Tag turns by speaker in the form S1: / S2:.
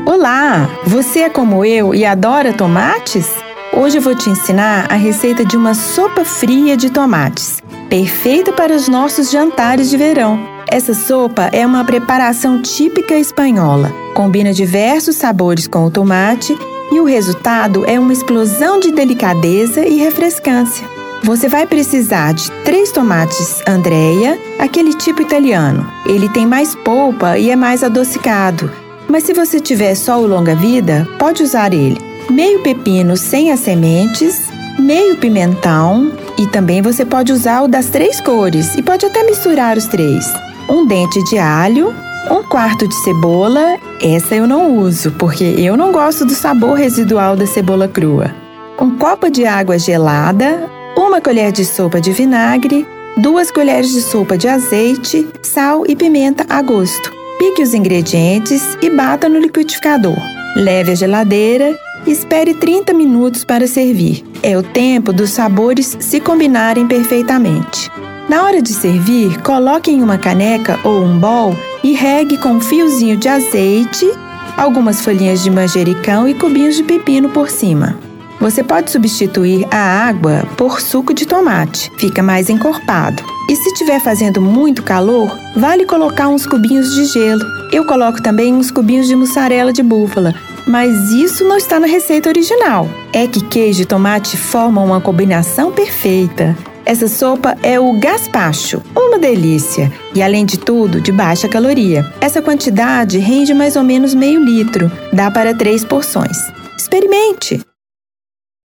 S1: Olá! Você é como eu e adora tomates? Hoje eu vou te ensinar a receita de uma sopa fria de tomates, perfeita para os nossos jantares de verão. Essa sopa é uma preparação típica espanhola. Combina diversos sabores com o tomate e o resultado é uma explosão de delicadeza e refrescância. Você vai precisar de 3 tomates Andréia, aquele tipo italiano. Ele tem mais polpa e é mais adocicado, mas se você tiver só o longa-vida, pode usar ele. Meio pepino sem as sementes, meio pimentão e também você pode usar o das 3 cores e pode até misturar os 3. Um dente de alho, 1/4 de cebola, essa eu não uso porque eu não gosto do sabor residual da cebola crua. 1 copo de água gelada, 1 colher de sopa de vinagre, 2 colheres de sopa de azeite, sal e pimenta a gosto. Pique os ingredientes e bata no liquidificador. Leve à geladeira e espere 30 minutos para servir. É o tempo dos sabores se combinarem perfeitamente. Na hora de servir, coloque em uma caneca ou um bowl e regue com um fiozinho de azeite, algumas folhinhas de manjericão e cubinhos de pepino por cima. Você pode substituir a água por suco de tomate, fica mais encorpado. E se estiver fazendo muito calor, vale colocar uns cubinhos de gelo. Eu coloco também uns cubinhos de mussarela de búfala, mas isso não está na receita original. É que queijo e tomate formam uma combinação perfeita. Essa sopa é o gazpacho, uma delícia e, além de tudo, de baixa caloria. Essa quantidade rende mais ou menos meio litro, dá para 3 porções. Experimente!